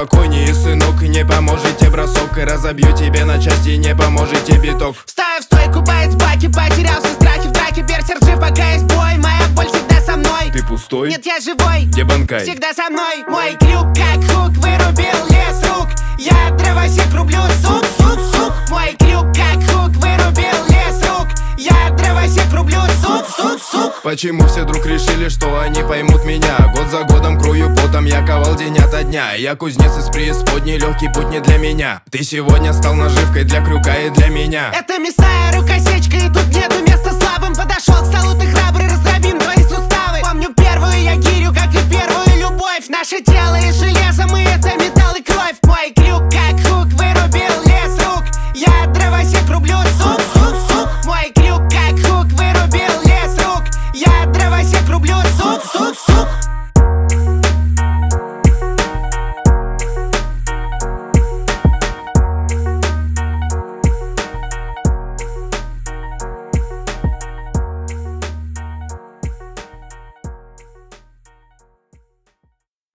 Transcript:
спокойнее, сынок. Не поможет тебе бросок, и разобью тебе на части, не поможет тебе биток. Встаю в стойку, боец баки, потерял все страхи в драке. Берсерк жив, пока есть бой, моя боль всегда со мной. Ты пустой? Нет, я живой. Где Банкай? Всегда со мной. Мой крюк как хук, вырубил лес рук. Я дровосек рублю, сук, сук, сук. Мой крюк как хук, вырубил лес рук. Я дровосек рублю, сук, сук, сук. Почему все вдруг решили, что они поймут меня? Год за годом крою потом, я ковал день ото дня. Я кузнец из преисподней, легкий путь не для меня. Ты сегодня стал наживкой для крюка и для меня. Это мясная рукосечка, и тут нету места слабым. Подошел к столу, ты